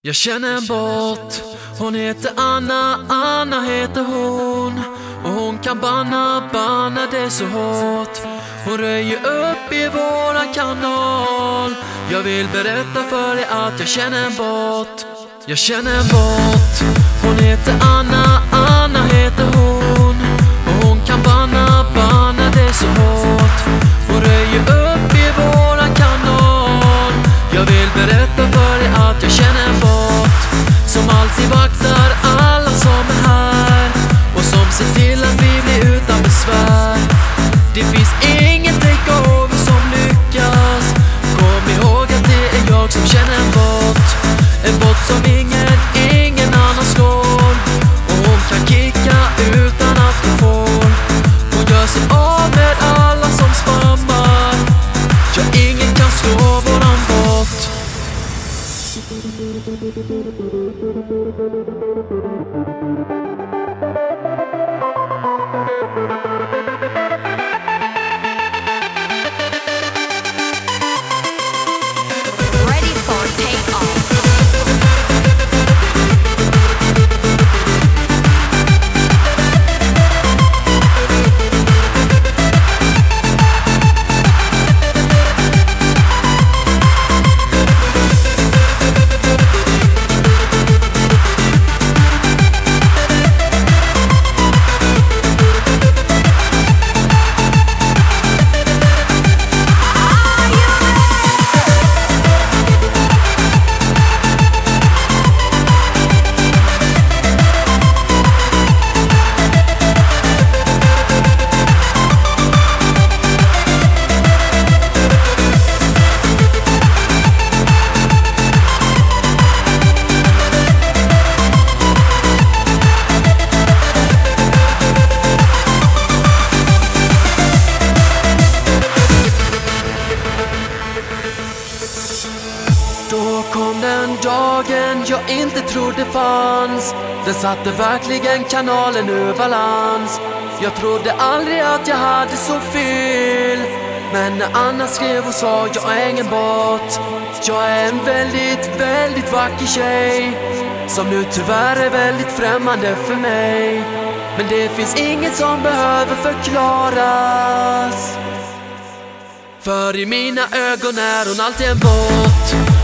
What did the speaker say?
Jag känner en båt, hon heter Anna, Anna heter hon. Och hon kan banna det så hårt. Hon röjer upp i våran kanal. Jag vill berätta för dig att jag känner en båt. Jag känner en båt, hon heter Anna, Anna heter hon. Och hon kan banna det så hårt. Hon röjer upp i våran kanal. Jag vill berätta för dig att jag känner en båt som alltid vaktar alla som är här och som ser till att vi blir utan besvär. Det finns ingen takeover som lyckas. Kom ihåg att det är jag som känner en båt. En båt som ingen annan slår. Och hon kan kicka utan att hon får. Hon gör sig av med alla som spammar. Ja, ingen kan slå våran båt. Ready for takeoff. Då kom den dagen jag inte trodde fanns. Den satte verkligen kanalen ur balans. Jag trodde aldrig att jag hade så fel. Men när Anna skrev och sa jag är ingen båt. Jag är en väldigt vacker tjej som nu tyvärr är väldigt främmande för mig. Men det finns inget som behöver förklaras. För i mina ögon är hon alltid en båt.